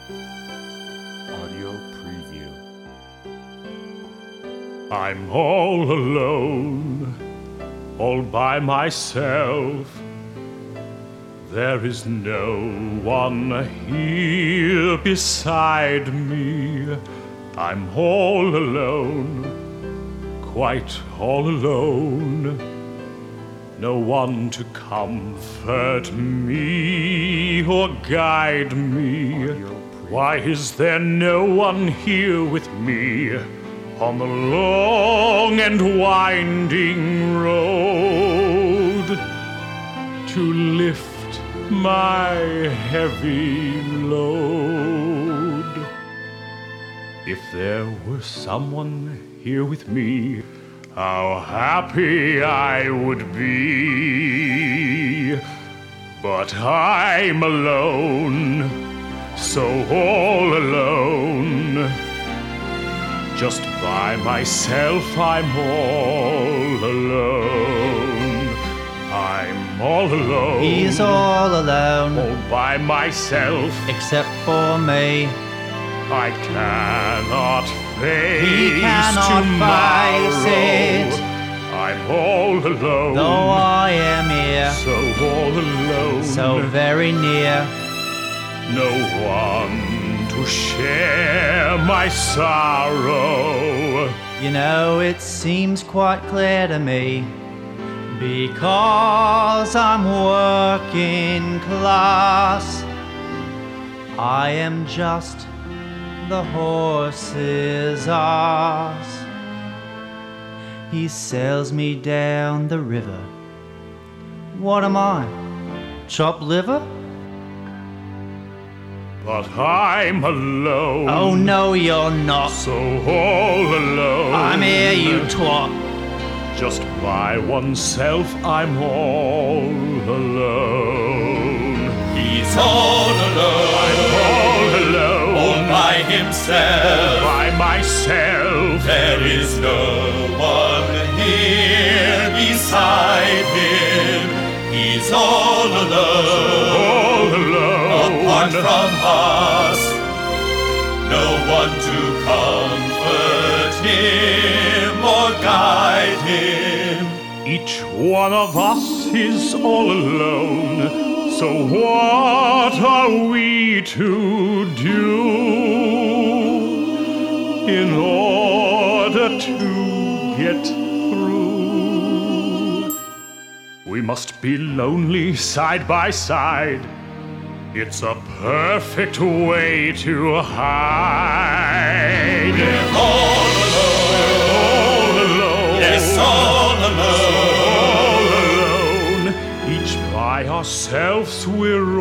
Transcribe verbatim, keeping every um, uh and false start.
Audio preview. I'm all alone, all by myself. There is no one here beside me. I'm all alone, quite all alone. No one to comfort me or guide me. Why is there no one here with me on the long and winding road to lift my heavy load? If there were someone here with me, how happy I would be. But I'm alone, so all alone. Just by myself, I'm all alone. I'm all alone. He's all alone, all by myself, except for me. I cannot face He cannot tomorrow. face it. I'm all alone, Though I am here, so all alone, so very near. no one to share my sorrow. You know, it seems quite clear to me, because I'm working class, I am just the horse's ass. He sails me down the river. What am I? Chopped liver? But I'm alone. Oh no, you're not. So all alone. I'm here, you twat. Just by oneself, I'm all alone. He's all alone, I'm all alone, all by himself. by myself. There is no one here beside him. He's all alone, All alone. apart from us. No one to comfort him or guide him. Each one of us is all alone. So what are we to do in order to get through? We must be lonely side by side. It's a perfect way to hide. We're all alone, All alone. yes, all alone. All alone. Each by ourselves we're